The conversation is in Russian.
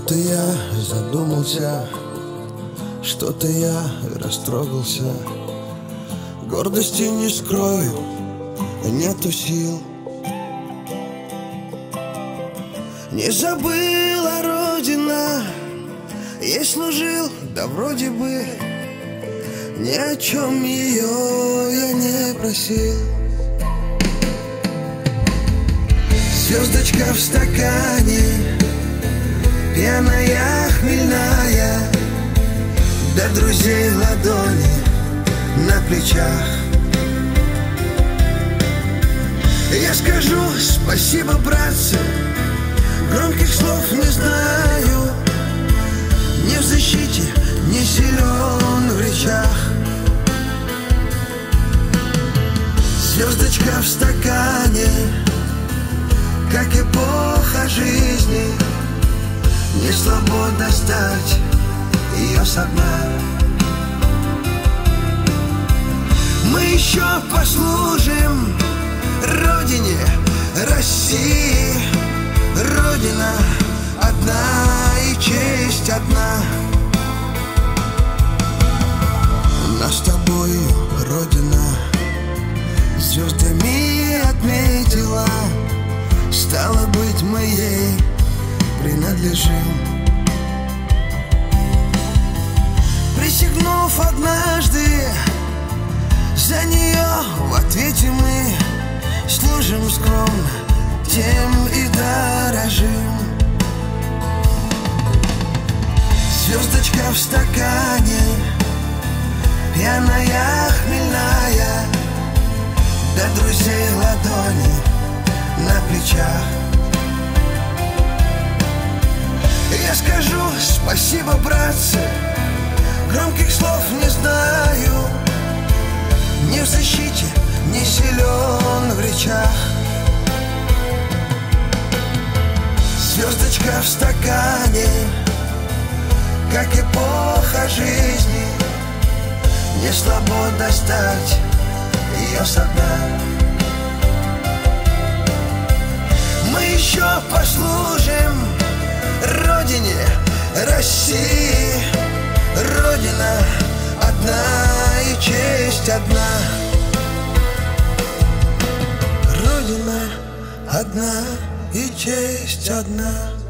Что-то я задумался, что-то я растрогался. Гордости не скрою, нету сил. Не забыла Родина, ей служил, да вроде бы ни о чем ее я не просил. Звездочка в стакане, пьяная, хмельная, до друзей ладони на плечах. Я скажу спасибо, братцы, громких слов не знаю, не в защите, не силен в речах. Звездочка в стакане, как эпоха жизни, не слабо достать ее со дна. Мы еще послужим Родине, России. Родина одна и честь одна. Нас с тобою Родина звездами отметила, стало быть, мы ей принадлежим. Присягнув однажды, за нее в ответе мы служим скромно, тем и дорожим. Звездочка в стакане, пьяная, хмельная, до друзей ладони на плечах. Я скажу спасибо, братцы, громких слов не знаю, не в защите, не силен в речах. Звездочка в стакане, как эпоха жизни, не слабо достать ее со дна. Мы еще послужим Родине, России. Родина одна и честь одна. Родина одна и честь одна.